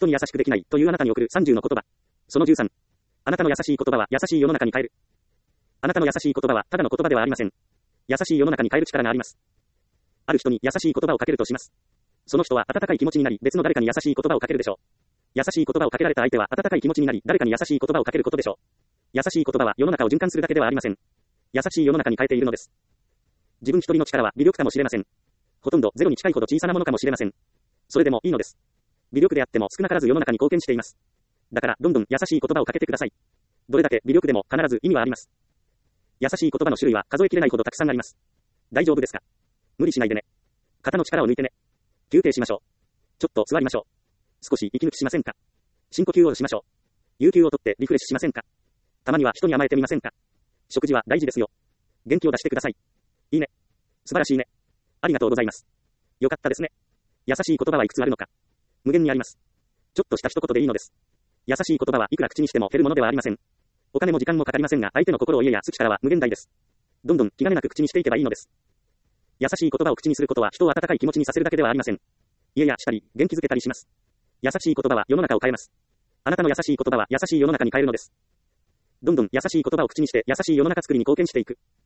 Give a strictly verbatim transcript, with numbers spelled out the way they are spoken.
人に優しくできないというあなたに送るさんじゅうの言葉。そのじゅうさん。あなたの優しい言葉は優しい世の中に変える。あなたの優しい言葉はただの言葉ではありません。優しい世の中に変える力があります。ある人に優しい言葉をかけるとします。その人は温かい気持ちになり、別の誰かに優しい言葉をかけるでしょう。優しい言葉をかけられた相手は温かい気持ちになり、誰かに優しい言葉をかけることでしょう。優しい言葉は世の中を循環するだけではありません。優しい世の中に変えているのです。自分一人の力は微力かもしれません。ほとんどゼロに近いほど小さなものかもしれません。それでもいいのです。微力であっても少なからず世の中に貢献しています。だからどんどん優しい言葉をかけてください。どれだけ微力でも必ず意味はあります。優しい言葉の種類は数えきれないほどたくさんあります。大丈夫ですか？無理しないでね。肩の力を抜いてね。休憩しましょう。ちょっと座りましょう。少し息抜きしませんか？深呼吸をしましょう。有給をとってリフレッシュしませんか？たまには人に甘えてみませんか？食事は大事ですよ。元気を出してください。いいね。素晴らしいね。ありがとうございます。よかったですね。優しい言葉はいくつあるのか。無限にあります。ちょっとした一言でいいのです。優しい言葉はいくら口にしても減るものではありません。お金も時間もかかりませんが、相手の心を家や尽きたらは無限大です。どんどん気兼ねなく口にしていけばいいのです。優しい言葉を口にすることは人を温かい気持ちにさせるだけではありません。家やしたり、元気づけたりします。優しい言葉は世の中を変えます。あなたの優しい言葉は優しい世の中に変えるのです。どんどん優しい言葉を口にして優しい世の中作りに貢献していく。